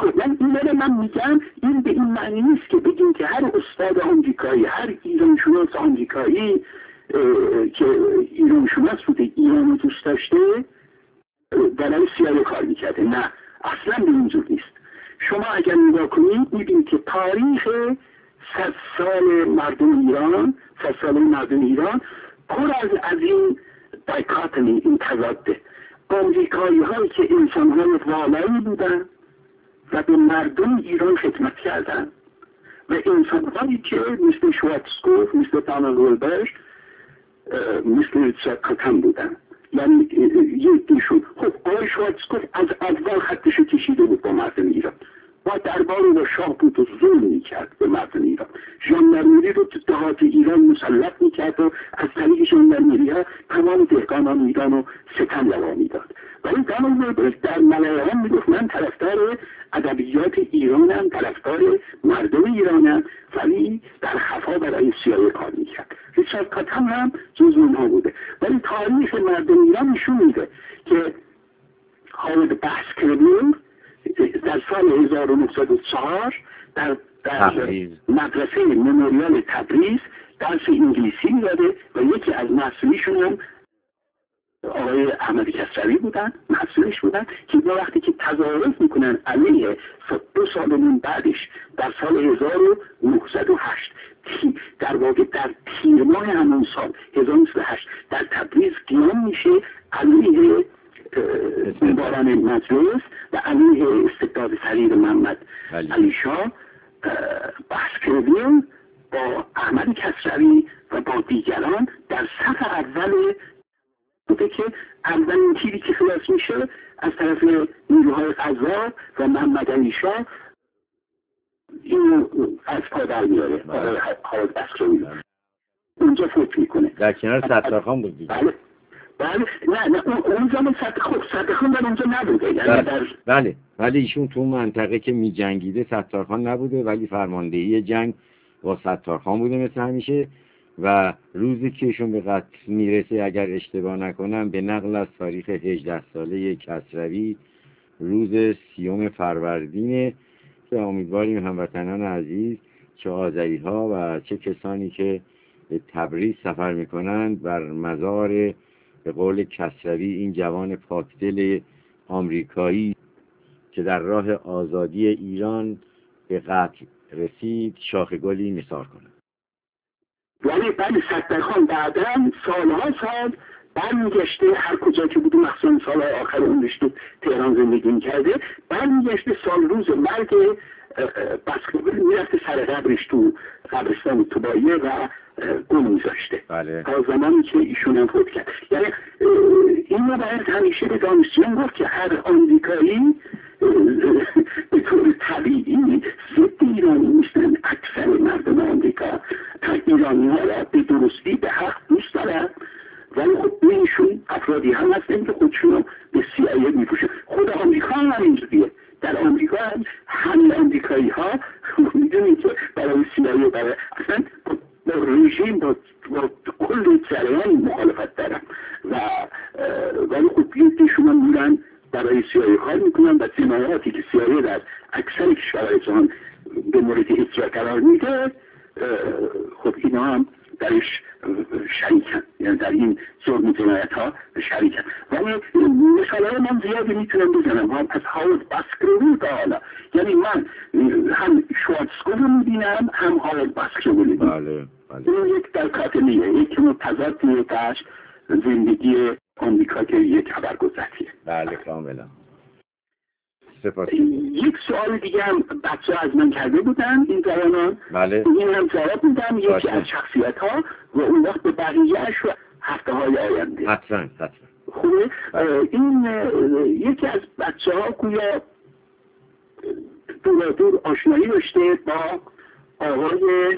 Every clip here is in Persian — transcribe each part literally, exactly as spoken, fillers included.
خب من این داره من میگم این به این معنی نیست که بگیم که هر استاد آمریکایی، هر ایرانشناس آمریکایی که ایرانشناس بوده، ایران رو دوست داشته، برای سیاه کار میکرده. نه، اصلا به اینجور نیست. شما اگر نگاه کنید میبینید که تاریخ صد سال مردم ایران، صد سال مردم ایران پر از از این دایکاتمی، این تضاده. آمریکایی هایی که انسان های والایی بودن و به مردم ایران خدمت کردن و انسان هایی که مثل شوارتزکوف، مثل دانالد ولبرگ، مثل ریچارد کاتن بودن. یعنی یکیشون خب آقای شوارتزکوف از اول خطشو کشیده بود با مردم ایران، با دربار و شاه بود و ظلم میکرد به مردم ایران. ژاندارمری رو تو دهات ایران مسلط میکرد و از طریق ژاندارمری ها تمام دهقانان ایران رو ستم روا میداد. ولی دانالد ولبرگ در ملایان میگفت من طرفدار ادبیات ایرانم، طرفدار مردم ایرانم، ولی در خفا برای سیاه کار میکرد. ریچارد کاتن هم جز اونها بوده. ولی تاریخ مردم ایران نشون میده که هاورد باسکرویل در سال هزار و نهصد و چهار در, در مدرسه مموریال تبریز درس انگلیسی میداده و یکی از مسئولیشون هم آقای احمد کسروی بودن، مسئولش بودن که با وقتی که تظاهرات میکنن علیه دو سال من بعدش در سال هزار و نهصد و هشت در واقع در تیر ماه همون سال هزار و نهصد و هشت در تبریز قیام میشه علیه باران مجلس و علیه استبداد سریر محمد علی شاه. باسکرویل با احمد کسروی و با دیگران در صف اول بوده که اولین تیری که خلاص میشه از طرف نیروهای قضا و محمد علی شاه اینو از پا در میاره. هاورد باسکرویل اونجا فوت میکنه. در کنار ستارخان بود دیگه. بله بله. نه نه اون زمان ستارخان ستارخان در اونجا نبوده. یعنی بله. در بله ولی ایشون تو منطقه که می جنگیده ستارخان نبوده، ولی فرماندهی جنگ با ستارخان بوده مثل همیشه. و روزی که ایشون به قتل میرسه اگر اشتباه نکنم به نقل از تاریخ هجده ساله کسروی روز سیوم فروردینه که امیدواریم هموطنان عزیز چه آذری ها و چه کسانی که به تبریز سفر میکنند بر مزار به قول کسروی این جوان پاکدل آمریکایی که در راه آزادی ایران به قتل رسید شاخ گلی نثار کنند. ولی بعد ستارخان بعداً سالها سال برمیگشته هر کجا که بوده، مخصوصا سال آخر عمرش تو تهران زندگی میکرده، برمیگشته سال روز مرگ باسکرویل میرفته سر قبرش تو قبرستان طباعیه و گل میذاشته. بله. تا زمانی که ایشون هم فوت کرد. یعنی این رو باید همیشه به دانشجویان گفت که هر آمریکایی به طور طبیعی ضد ایرانی نیستن. اکثر مردم آمریکا ایرانی ها را به درستی به حق دوست دارن، ولی خود بینشون افرادی هم هستن که خودشون رو به سی آی ای میپوشن. خود آمریکا هم اینجوریه. در آمریکا هم همه آمریکایی ها میدونید که برای سی آی ای برای اصلا با رژیم با, با کل جریان مخالفت دارن و ولی خب یکیشون هم میرن برای سی آی ای کار میکنن و جنایاتی که سی آی ای در اکثر کشورهای جهان به مورد اجرا قرار میده خب اینا هم درش شریکن، یعنی در این جرم جنایت ها شریکن. ولی مثال های من زیادی میتونم بزنم هم از هاورد باسکرویل تا حالا. یعنی من هم شوارتزکوف رو میبینم هم هاورد باسکرویل رو میبینم. بله بله. این یک در کاتمیه، یک متضادیه در زندگی آمریکا که یک خبرگزاریه. بله کاملا. سپاس. یک سوال دیگه هم بچه از من کرده بودن این جوانان. بله. این هم جواب میدم، یکی از شخصیت ها و اون وقت به بقیه‌اش هفته های آینده. حتما حتما. خوبه. این یکی از بچه ها گویا دور دور آشنایی داشته با آقای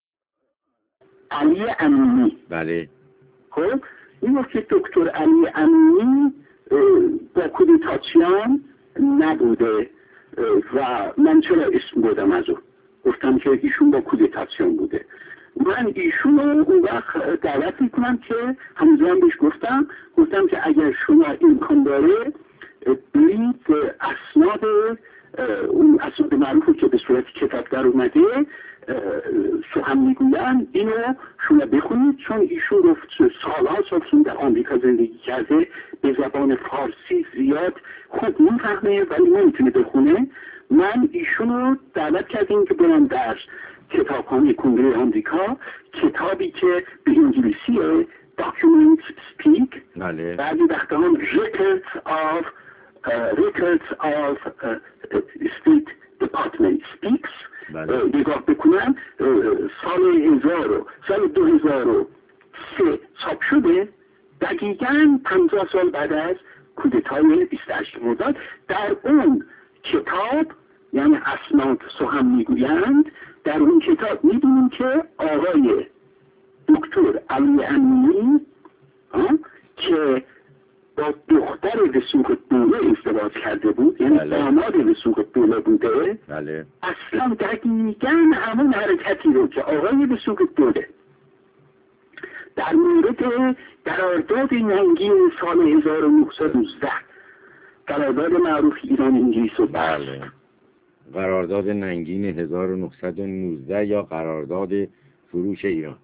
علی امینی. بله. خب این وقت که دکتر علی امینی با کودتاسیون نبوده و من چرا اسم بودم از او گفتم که ایشون با کودتاسیون بوده. من ایشون رو اون وقت دعوت میکنم که همونجا هم بهش گفتم گفتم که اگر شما امکان داره برید اسناد اون اسناد معروفی که به صورت کتاب در اومده سخن میگویند، اینو شما بخونید، چون ایشون رو سالها سال در آمریکا زندگی کرده، به زبان فارسی زیاد خوب میفهمه ولی نمیتونه بخونه. من ایشون رو دعوت کردیم که برم در کتابخانه کنگره آمریکا کتابی که به انگلیسیه Documents Speak، بله. بعضی وقتا هم Records of uh, Records of uh, State Department Speaks بله. نگاه بکنم. سال هزار سال دو هزار و سه چاپ شده، دقیقاً پنجاه سال بعد از کودتای بیست و هشت مرداد. در اون کتاب، یعنی اسناد سخن میگویند، در اون کتاب میبینیم که آقای دکتر علی امینی که با دختر وثوق الدوله ازدواج کرده بود، یعنی داماد وثوق الدوله بوده، بله. اصلا دقیقاً همون حرکتی رو که آقای وثوق الدوله در مورد قرارداد ننگین سال هزار و نهصد و نوزده، قرارداد معروف ایران انگلیس و بله، قرارداد ننگین هزار و نهصد و نوزده یا قرارداد فروش ایران،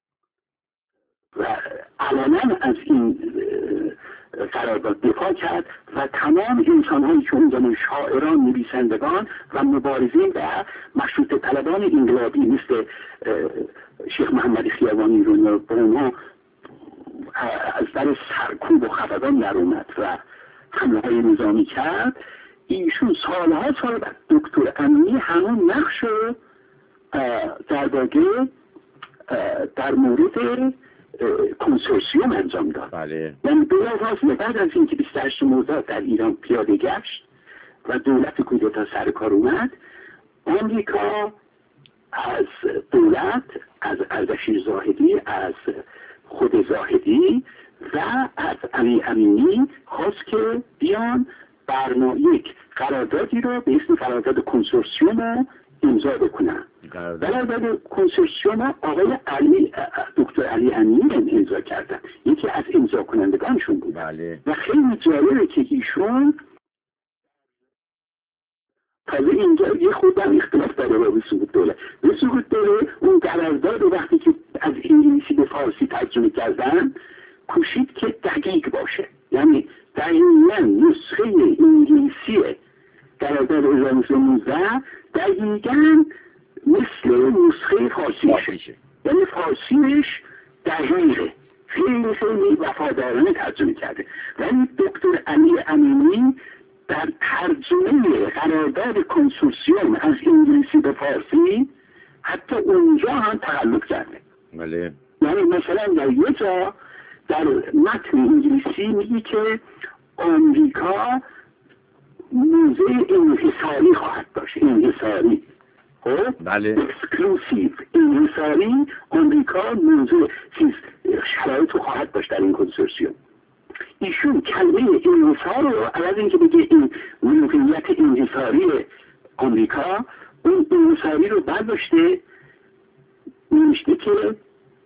و علنا از این قرارداد دفاع کرد و تمام انسان هایی که اون زمان شاعران، نویسندگان و مبارزین و مشروطه طلبان انقلابی مثل شیخ محمد خیابانی رو با اونها از در سرکوب و خفقان در اومد و حمله های نظامی کرد، ایشون سالها سال بعد دکتر امینی همون نقش رو در واقع در مورد کنسورسیوم انجام داد. بله. یعنی بلافاصله بعد از اینکه بیست و هشت مرداد در ایران پیاده گشت و دولت کودتا سر کار اومد، آمریکا از دولت، از اردشیر زاهدی، از خود زاهدی و از علی امینی خواست که بیان برنامه یک قراردادی رو به اسم قرارداد کنسورسیوم رو امضا بکنن. قرارداد کنسورسیوم آقای علی دکتر علی امینی امضا کردن، یکی از امضا کنندگانشون بود. بله. و خیلی جالبه که ایشون تازه اینجا یه خودم اختلاف داره با وثوق الدوله. وثوق الدوله اون قرارداد وقتی که از انگلیسی به فارسی ترجمه کردن کوشید که دقیق باشه، یعنی دقیقاً نسخه انگلیسی قرارداد هزار و نهصد و نوزده دقیقاً مثل نسخه فارسیشه، یعنی فارسیش دقیقه، خیلی خیلی وفادارانه ترجمه کرده. ولی دکتر علی امینی در ترجمه قرارداد کنسورسیوم از انگلیسی به فارسی حتی اونجا هم تقلب کرده. بله. یعنی مثلا در یه جا در متن انگلیسی میگی که آمریکا موضع انحصاری خواهد داشت، انحصاری، خب؟ بله. اکسکلوسیو، انحصاری، آمریکا موضع چیز شرایط خواهد داشت در این کنسورسیوم. ایشون کلمه انحصار رو عوض اینکه بگه این موقعیت انحصاری آمریکا، اون انحصاری رو برداشته نوشته که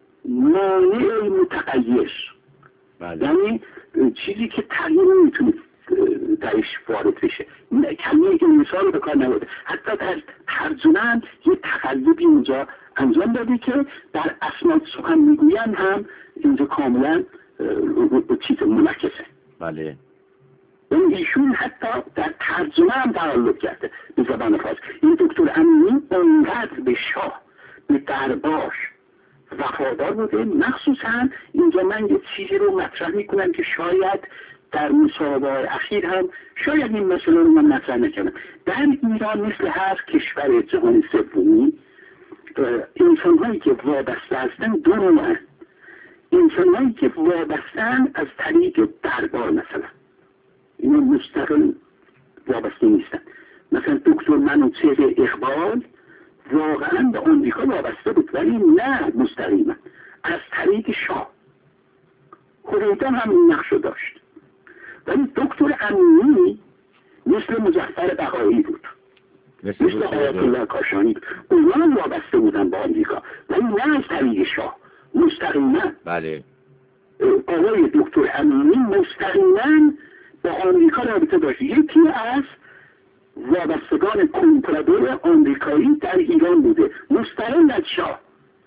مانع متغیر، بله. یعنی چیزی که تغییر نمیتونه درش وارد بشه. کلمه انحصار رو به کار نبرده. حتی در ترجمه هم یه تقلبی اونجا انجام داده که در اسناد سخن میگویند هم اینجا کاملا چیز منعکسه. بله. این ایشون حتی در ترجمه هم تقلب کرده به زبان فارسی. این دکتر امینی اونقدر به شاه، به دربار وفادار بوده. مخصوصا اینجا من یه چیزی رو مطرح میکنم که شاید در مصاحبه‌های اخیر هم شاید این مسئله رو من مطرح نکنم. در ایران مثل هر کشور جهان سومی انسان هایی که وابسته هستن دو نوعن. انسان هایی که وابستن از طریق دربار، مثلا اینا مستقل وابسته نیستن. مثلا دکتر منوچهر اقبال واقعا به آمریکا وابسته بود ولی نه مستقیما، از طریق شاه. خودیدان هم این نقش داشت. ولی دکتر امینی مثل مظفر بهایی بود، مثل, مثل آیت الله کاشانی بود. اونا هم وابسته بودن با آمریکا ولی نه از طریق شاه، مستقیما. بله. آقای دکتر امینی مستقیما با آمریکا رابطه داشت. یکی از وابستگان کنترادور آمریکایی در ایران بوده، مستقل از شاه.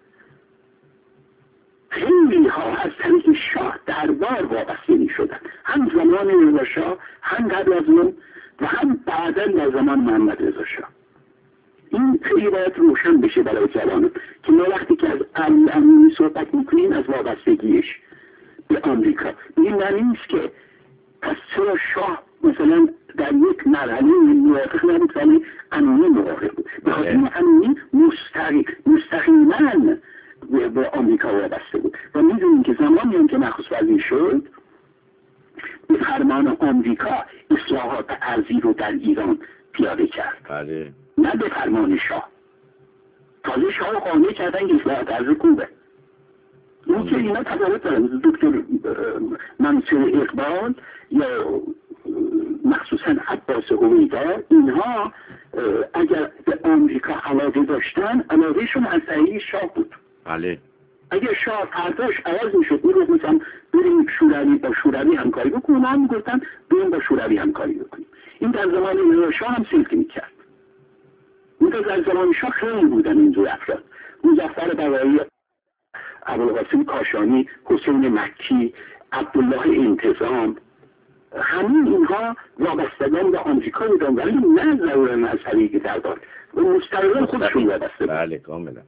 خیلی ها از طریق شاه دربار وابسته می شدن، هم زمان رضا شاه، هم قبل از اون و هم بعدا در زمان محمد رضا شاه. این خیلی باید روشن بشه برای جوانان که ما وقتی که از علی امینی صحبت میکنیم از وابستگیش به آمریکا، این معنی نیست که پس چرا شاه مثلا در یک مرحله موافق نبود ولی امینی موافق بود، به خاطر امینی مستقیما به آمریکا وابسته بود و میدونیم که زمانی هم که نخست وزیر شد به فرمان آمریکا اصلاحات ارضی رو در ایران پیاده کرد. بله. نه به فرمان شاه. تازه شاه قانع کردن که اصلاحات ارضی خوبه. این که اینا تفاوت دارن. دکتر منصور اقبال یا مخصوصا عباس هویدا، اینها اگر به آمریکا علاقه داشتن علاقهشون از طریق شاه بود. بله. اگر شاه فرداش عوض میشد میگفت مثلا بریم شوروی با شوروی همکاری بکنیم، اونا هم میگفتن بریم با شوروی همکاری بکنیم. این در زمان رضا شاه هم سلک میکرد. این در زمان شاه خیلی بودن اینجور افراد. مظفر بقایی، ابوالقاسم کاشانی، حسین مکی، عبدالله انتظام، همین اینها وابستگان به آمریکا بودن ولی نه ضرورا از طریق دربار و مستقلا خودشون وابسته بودن. بله کاملا.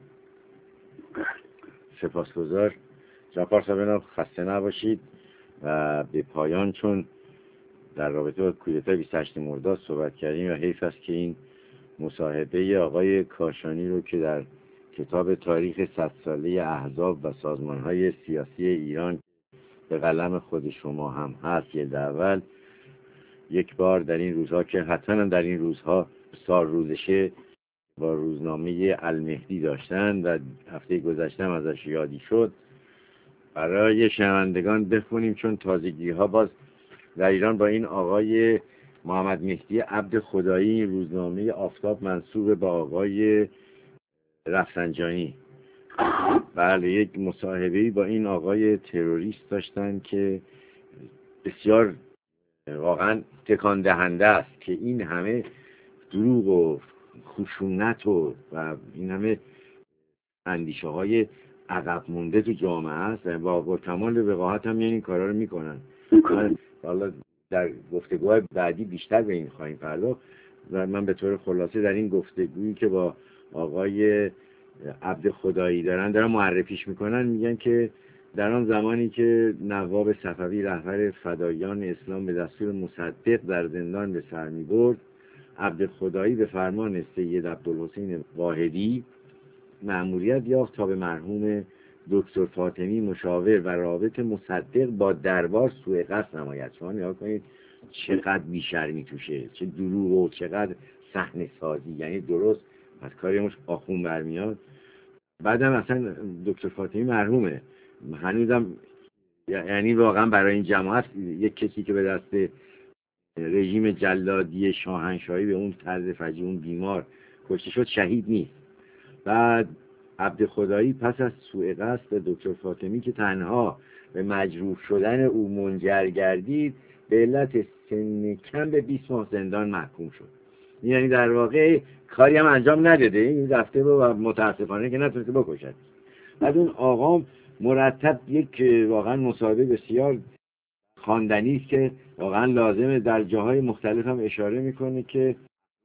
سپاسگزار جناب پارسا، خسته نباشید و به پایان، چون در رابطه با کودتای بیست و هشتم مرداد صحبت کردیم و حیف است که این مصاحبه آقای کاشانی رو که در کتاب تاریخ صد ساله احزاب و سازمان‌های سیاسی ایران به قلم خود شما هم هست، یه اول یک بار در این روزها که حتما در این روزها سال روزشه با روزنامه المهدی داشتن و هفته گذشته هم ازش یادی شد، برای شنوندگان بخونیم، چون تازگی ها باز در ایران با این آقای محمد مهدی عبد خدایی، روزنامه آفتاب منسوب به آقای رفسنجانی، بله، یک مصاحبه‌ای با این آقای تروریست داشتن که بسیار واقعا تکان دهنده است که این همه دروغ و خشونت و و این همه اندیشه های عقب مونده تو جامعه است و با, با کمال وقاحت هم این کارا رو میکنن. حالا در گفتگوهای بعدی بیشتر به این خواهیم پرداخت و من به طور خلاصه در این گفتگویی که با آقای عبد خدایی دارن دارن معرفیش میکنن، میگن که در آن زمانی که نواب صفوی رهبر فدایان اسلام به دستور مصدق در زندان به سر میبرد، عبد خدایی به فرمان سید عبدالحسین واحدی مأموریت یافت تا به مرحوم دکتر فاطمی مشاور و رابط مصدق با دربار سوء قصد نماید. شما نگاه کنید چقدر بیشرمی توشه، چه دروغ و چقدر صحنه سازی، یعنی درست از کاریمش آخون برمیاد. بعدم اصلا دکتر فاطمی مرحومه، هنوزم یعنی واقعا برای این جماعت یک کسی که به دست رژیم جلادی شاهنشاهی به اون طرز فجیع اون بیمار کشته شد شهید نیست. بعد عبد خدایی پس از سوء قصد به دکتر فاطمی که تنها به مجروح شدن او منجر گردید به علت سن کم به بیست ماه زندان محکوم شد. یعنی در واقع کاری هم انجام نداده، این رفته و متاسفانه که نتونسته بکشد. بعد اون آقام مرتب یک واقعا مصاحبه بسیار خواندنی است که واقعا لازمه در جاهای مختلف هم اشاره میکنه که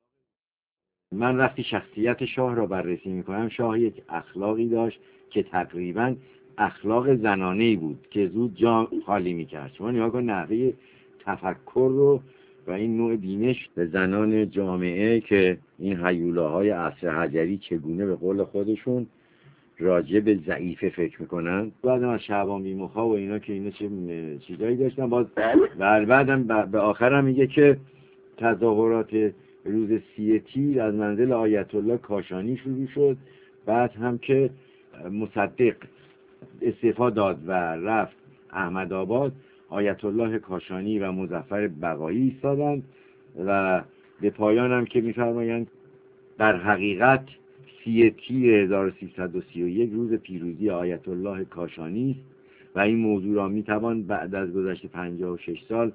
من وقتی شخصیت شاه را بررسی میکنم، شاه یک اخلاقی داشت که تقریبا اخلاق زنانه‌ای بود که زود جا خالی میکرد. شما نگاه کن نحوه تفکر رو و این نوع بینش به زنان جامعه که این هیولاهای عصر حجری چگونه به قول خودشون راجع به ضعیفه فکر میکنن. بعدم از شعبان بیمخا و اینا که اینا چه چیزایی داشتن، باز بعدم به آخر هم میگه که تظاهرات روز سی تیر از منزل آیت الله کاشانی شروع شد، بعد هم که مصدق استعفا داد و رفت احمد آباد، آیت الله کاشانی و مظفر بقایی ایستادند و به پایان هم که میفرمایند در حقیقت سی تیر هزار و سیصد و سی و یک روز پیروزی آیت الله کاشانی است و این موضوع را میتوان بعد از گذشت پنجاه و شش سال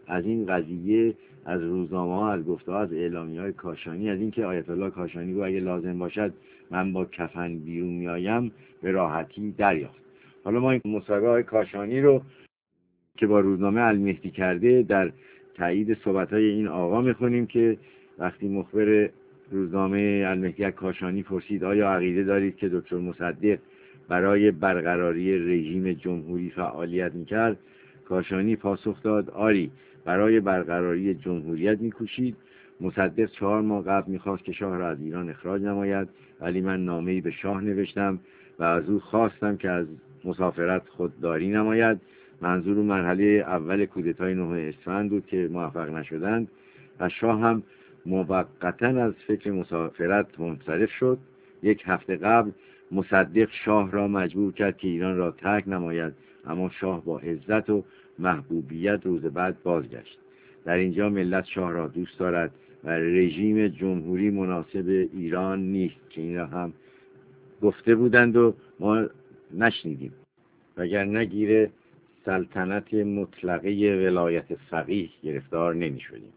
از این قضیه، از روزنامه ها، از گفته ها، از اعلامی های کاشانی، از اینکه آیت الله کاشانی گفت اگه لازم باشد من با کفن بیرون میایم، به راحتی دریافت. حالا ما این مصاحبه های کاشانی رو که با روزنامه المهدی کرده در تایید صحبت های این آقا میخونیم که وقتی مخبر روزنامه المهدی کاشانی پرسید آیا عقیده دارید که دکتر مصدق برای برقراری رژیم جمهوری فعالیت میکرد، کاشانی پاسخ داد آری، برای برقراری جمهوریت میکوشید. مصدق چهار ماه قبل میخواست که شاه را از ایران اخراج نماید، ولی من نامه‌ای به شاه نوشتم و از او خواستم که از مسافرت خودداری نماید. منظور مرحله اول کودتای نه اسفند بود که موفق نشدند و شاه هم موقتا از فکر مسافرت منصرف شد. یک هفته قبل مصدق شاه را مجبور کرد که ایران را ترک نماید، اما شاه با عزت و محبوبیت روز بعد بازگشت. در اینجا ملت شاه را دوست دارد و رژیم جمهوری مناسب ایران نیست، که این را هم گفته بودند و ما نشنیدیم، وگرنه گیر سلطنت مطلقه ولایت فقیه گرفتار نمی شدیم.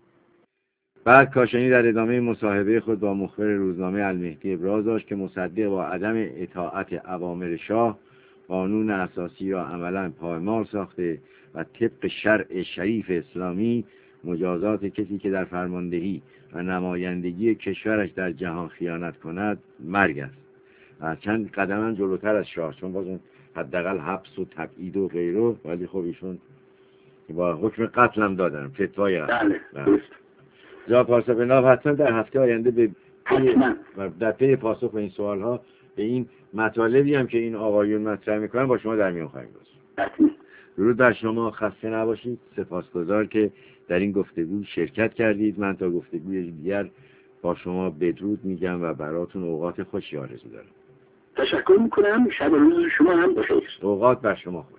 بعد کاشانی در ادامه مصاحبه خود با مخبر روزنامه المهدی ابراز داشت که مصدق با عدم اطاعت اوامر شاه قانون اساسی را عملاً پایمال ساخته و طبق شرع شریف اسلامی مجازات کسی که در فرماندهی و نمایندگی کشورش در جهان خیانت کند مرگ است. و چند قدم جلوتر از شاه، چون باز اون حداقل حبس و تبعید و غیره، ولی خب ایشون با حکم قتل هم دادن، فتوای قتل. بله. جا پارسا به ناب حتما در هفته آینده به در پی پاسخ به این سوال ها به این مطالبی هم که این آقایون مطرح میکنن با شما در میون خواهیم گذاشت. درود بر شما، خسته نباشید. سپاسگزار که در این گفتگو شرکت کردید. من تا گفتگوی دیگر با شما بدرود میگم و براتون اوقات خوشی آرزو دارم. تشکر میکنم. شب و روز شما هم بخیر. اوقات بر شما خوش.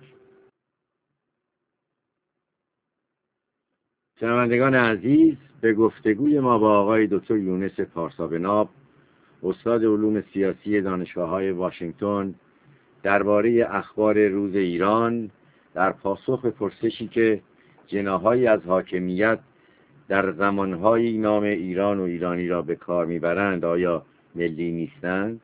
شنوندگان عزیز، به گفتگوی ما با آقای دکتر یونس پارسا به ناب، استاد علوم سیاسی دانشگاه‌های واشنگتن، درباره اخبار روز ایران در پاسخ به پرسشی که جناحایی از حاکمیت در زمانهایی نام ایران و ایرانی را به کار میبرند آیا ملی نیستند،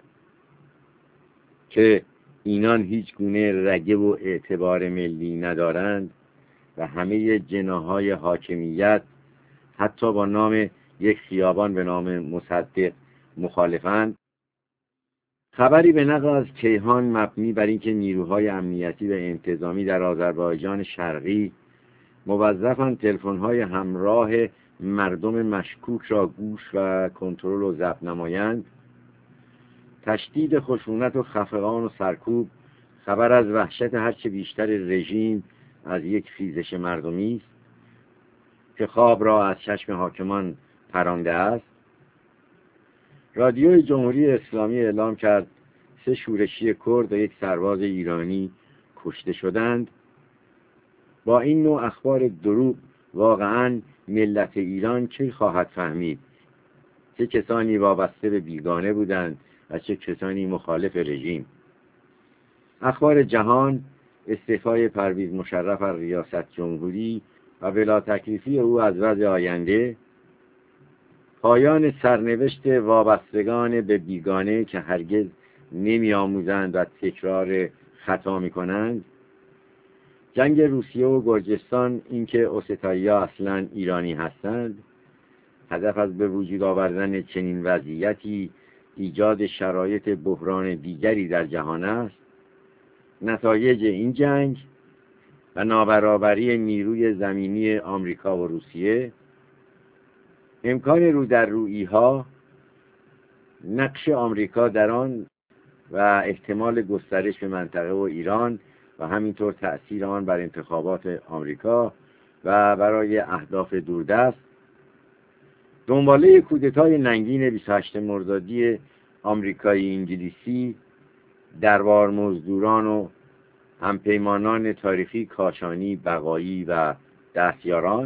که اینان هیچ گونه رگه و اعتبار ملی ندارند و همه جناحهای حاکمیت حتی با نام یک خیابان به نام مصدق مخالفند. خبری به نقل از کیهان مبنی بر اینکه نیروهای امنیتی و انتظامی در آذربایجان شرقی موظفند تلفن‌های همراه مردم مشکوک را گوش و کنترل و ضبط نمایند. تشدید خشونت و خفقان و سرکوب خبر از وحشت هرچه بیشتر رژیم از یک خیزش مردمی است که خواب را از چشم حاکمان پرانده است. رادیوی جمهوری اسلامی اعلام کرد سه شورشی کرد و یک سرباز ایرانی کشته شدند. با این نوع اخبار دروغ واقعاً ملت ایران چه خواهد فهمید؟ چه کسانی وابسته به بیگانه بودند و چه کسانی مخالف رژیم؟ اخبار جهان، استعفای پرویز مشرف از ریاست جمهوری و بلا تکلیفی او از وضع آینده، پایان سرنوشت وابستگان به بیگانه که هرگز نمی آموزند و تکرار خطا می کنند، جنگ روسیه و گرجستان، اینکه اوستایی‌ها اصلاً ایرانی هستند، هدف از به وجود آوردن چنین وضعیتی ایجاد شرایط بحران دیگری در جهان است. نتایج این جنگ و نابرابری نیروی زمینی آمریکا و روسیه، امکان رو در رویی ها، نقش آمریکا در آن و احتمال گسترش به منطقه و ایران و همینطور تأثیر آن بر انتخابات آمریکا و برای اهداف دوردست، دنباله کودتای ننگین بیست و هشتم مردادی آمریکایی انگلیسی، دربار مزدوران و همپیمانان تاریخی کاشانی، بقایی و دستیاران،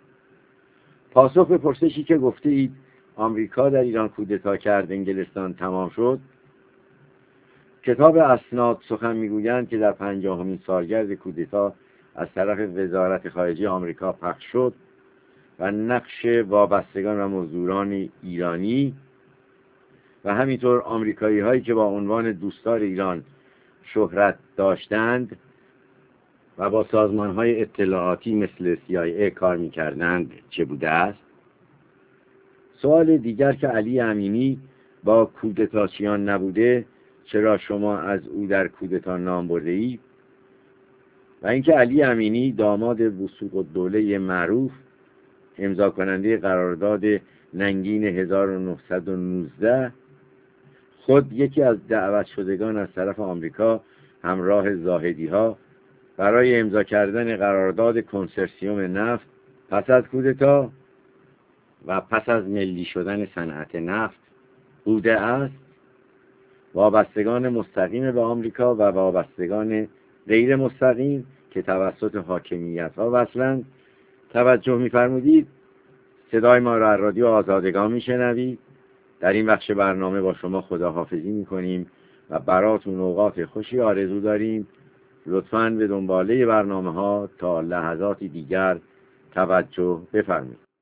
پاسخ به پرسشی که گفته اید آمریکا در ایران کودتا کرد، انگلستان تمام شد. کتاب اسناد سخن میگویند که در پنجاهمین سالگرد کودتا از طرف وزارت خارجه آمریکا پخش شد و نقش وابستگان و مزدوران ایرانی و همینطور آمریکایی هایی که با عنوان دوستدار ایران شهرت داشتند و با سازمان های اطلاعاتی مثل سی آی ای کار می کردند چه بوده است؟ سوال دیگر که علی امینی با کودتاچیان نبوده، چرا شما از او در کودتا نام برده اید؟ و اینکه علی امینی داماد وثوق الدوله معروف، امضا کننده قرارداد ننگین هزار و نهصد و نوزده، خود یکی از دعوت شدگان از طرف آمریکا همراه زاهدی ها برای امضا کردن قرارداد کنسرسیوم نفت پس از کودتا و پس از ملی شدن صنعت نفت بوده است. وابستگان مستقیم به آمریکا و وابستگان غیر مستقیم که توسط حاکمیت ها وصلند، توجه می‌فرمودید صدای ما را از رادیو آزادگان میشنوید. در این بخش برنامه با شما خداحافظی میکنیم و براتون اوقات خوشی آرزو داریم. لطفاً به دنباله برنامه ها تا لحظاتی دیگر توجه بفرمایید.